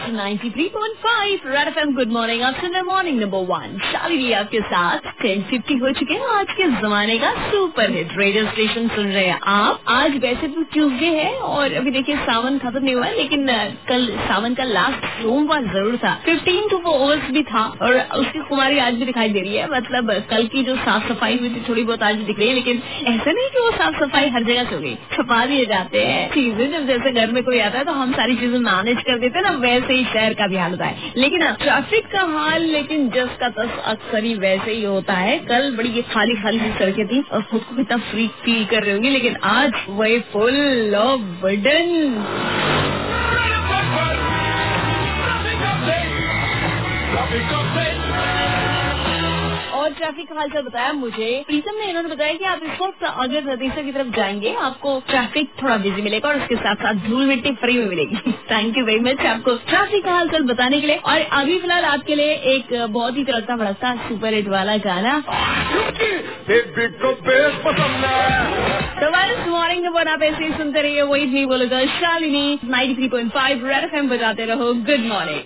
93.5 red FM. Good morning, आप सुन रहे morning number 1 Shalini आपके साथ। 10:50 हो चुके हैं। आज के जमाने का सुपर हिट रेडियो स्टेशन सुन रहे हैं आप। आज वैसे तो ट्यूसडे है और अभी देखिए सावन खत्म नहीं हुआ है, लेकिन कल सावन का लास्ट सोमवार जरूर था। 15 अगस्त भी था और उसकी कुमारी आज भी दिखाई दे रही है। मतलब कल की जो साफ सफाई हुई थी थोड़ी बहुत आज दिख रही है, लेकिन ऐसा नहीं कि वो साफ सफाई हर जगह से हो गई। छुपा दिए जाते हैं चीजें। जब जैसे घर में कोई आता है तो हम सारी चीजें मैनेज कर देते हैं ना, वैसे ही शहर का भी हाल होता है। लेकिन ट्रैफिक का हाल लेकिन जस का तस अक्सर ही वैसे ही होता है। कल बड़ी ये खाली खाली सी सड़कें थी और खुद को इतना फ्री फील कर रही होंगी, लेकिन आज वही फुल ऑफ बर्डन। और ट्रैफिक का हालचाल बताया मुझे प्रीतम ने। इन्होंने बताया कि आप इस वक्त अगर नदीसा की तरफ जाएंगे आपको ट्रैफिक थोड़ा बिजी मिलेगा और उसके साथ साथ धूल मिट्टी फ्री में मिलेगी। थैंक यू वेरी मच आपको ट्रैफिक का हालचाल बताने के लिए। और अभी फिलहाल आपके लिए एक बहुत ही तड़कता भड़कता सुपर हिट वाला गाना। तो बस मॉर्निंग नंबर आप ऐसे ही सुनते रहिए। वही भी बोलेगा शालिनी 93.5 रेड एफएम बजाते रहो। Good morning.